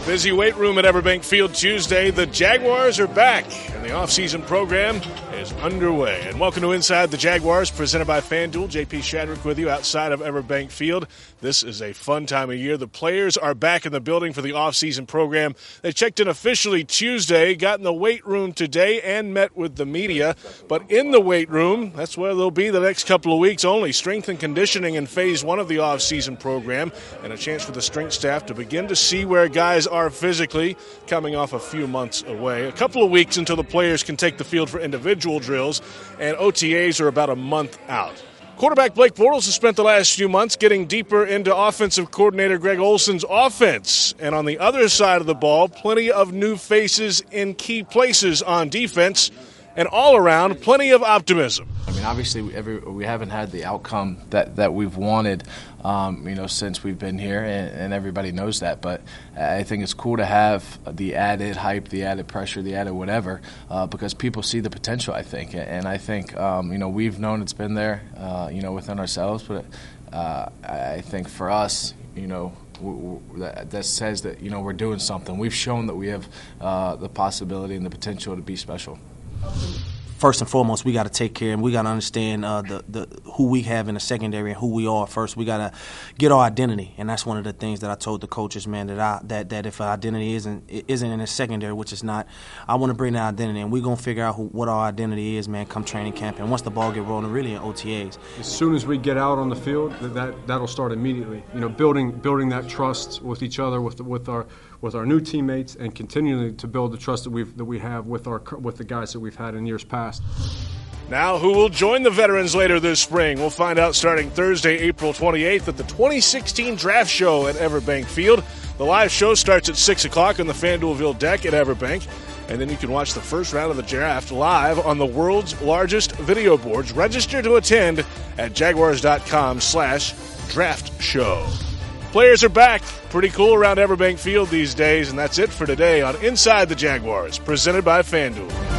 Busy weight room at Everbank Field Tuesday. The Jaguars are back, and the offseason program is underway. And welcome to Inside the Jaguars, presented by FanDuel. JP Shadrick with you outside of Everbank Field. This is a fun time of year. The players are back in the building for the offseason program. They checked in officially Tuesday, got in the weight room today, and met with the media. But in the weight room, that's where they'll be the next couple of weeks only. Strength and conditioning in phase one of the offseason program, and a chance for the strength staff to begin to see where guys are physically, coming off a few months away. A couple of weeks until the players can take the field for individual drills, and OTAs are about a month out. Quarterback Blake Bortles has spent the last few months getting deeper into offensive coordinator Greg Olson's offense. And on the other side of the ball, plenty of new faces in key places on defense, and all around, plenty of optimism. I mean, obviously, we haven't had the outcome that we've wanted, since we've been here, and everybody knows that. But I think it's cool to have the added hype, the added pressure, the added whatever, because people see the potential, I think. And I think, we've known it's been there, within ourselves. But I think for us, that says that, we're doing something. We've shown that we have the possibility and the potential to be special. First and foremost, we got to take care and we got to understand who we have in the secondary and who we are. First, we got to get our identity, and that's one of the things that I told the coaches, man, that if our identity isn't in the secondary, which is not, I want to bring that identity, and we're gonna figure out what our identity is, man, come training camp, and once the ball get rolling, really in OTAs. As soon as we get out on the field, that'll start immediately. Building that trust with each other, with our new teammates, and continuing to build the trust that we have with the guys that we've had in years past. Now, who will join the veterans later this spring? We'll find out starting Thursday, April 28th at the 2016 Draft Show at Everbank Field. The live show starts at 6 o'clock on the FanDuelville deck at Everbank. And then you can watch the first round of the draft live on the world's largest video boards. Register to attend at jaguars.com/draft show. Players are back. Pretty cool around Everbank Field these days. And that's it for today on Inside the Jaguars, presented by FanDuel.